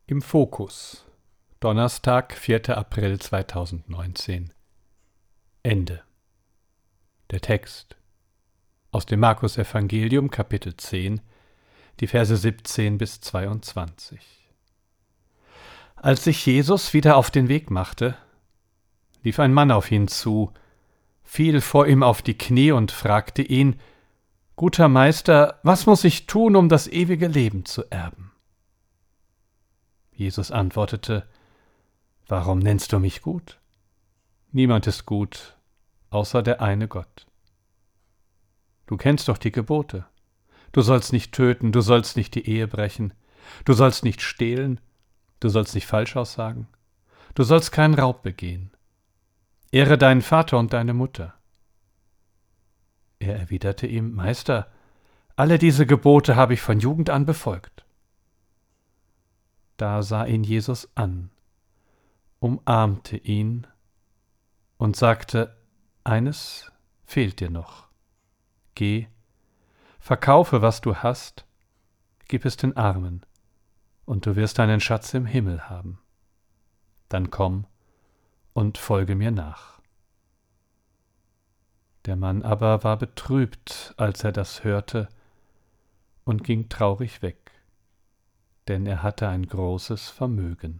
Im Fokus. Donnerstag, 4. April 2019. Ende. Der Text aus dem Markus-Evangelium, Kapitel 10, die Verse 17 bis 22. Als sich Jesus wieder auf den Weg machte, lief ein Mann auf ihn zu, fiel vor ihm auf die Knie und fragte ihn: »Guter Meister, was muss ich tun, um das ewige Leben zu erben?« Jesus antwortete: »Warum nennst du mich gut? Niemand ist gut, außer der eine Gott. Du kennst doch die Gebote. Du sollst nicht töten, du sollst nicht die Ehe brechen, du sollst nicht stehlen, du sollst nicht falsch aussagen, du sollst keinen Raub begehen. Ehre deinen Vater und deine Mutter.« Er erwiderte ihm: »Meister, alle diese Gebote habe ich von Jugend an befolgt.« Da sah ihn Jesus an, umarmte ihn und sagte: »Eines fehlt dir noch. Geh, verkaufe, was du hast, gib es den Armen, und du wirst einen Schatz im Himmel haben. Dann komm und folge mir nach.« Der Mann aber war betrübt, als er das hörte, und ging traurig weg, denn er hatte ein großes Vermögen.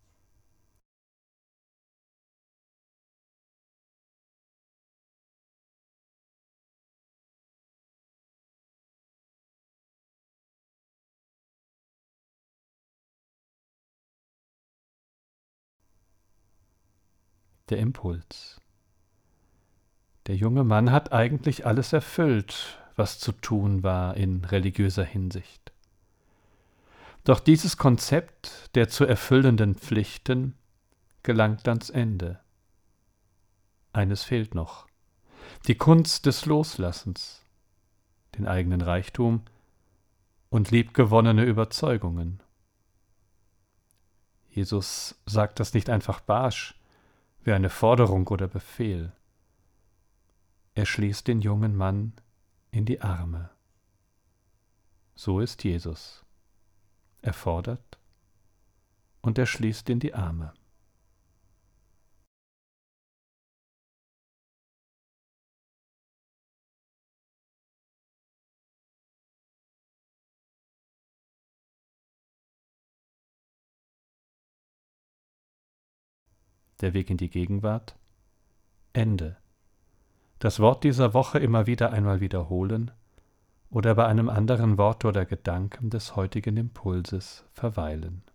Der Impuls. Der junge Mann hat eigentlich alles erfüllt, was zu tun war in religiöser Hinsicht. Doch dieses Konzept der zu erfüllenden Pflichten gelangt ans Ende. Eines fehlt noch: die Kunst des Loslassens, den eigenen Reichtum und liebgewonnene Überzeugungen. Jesus sagt das nicht einfach barsch, wie eine Forderung oder Befehl. Er schließt den jungen Mann in die Arme. So ist Jesus. Er fordert und er schließt in die Arme. Der Weg in die Gegenwart. Ende. Das Wort dieser Woche immer wieder einmal wiederholen oder bei einem anderen Wort oder Gedanken des heutigen Impulses verweilen.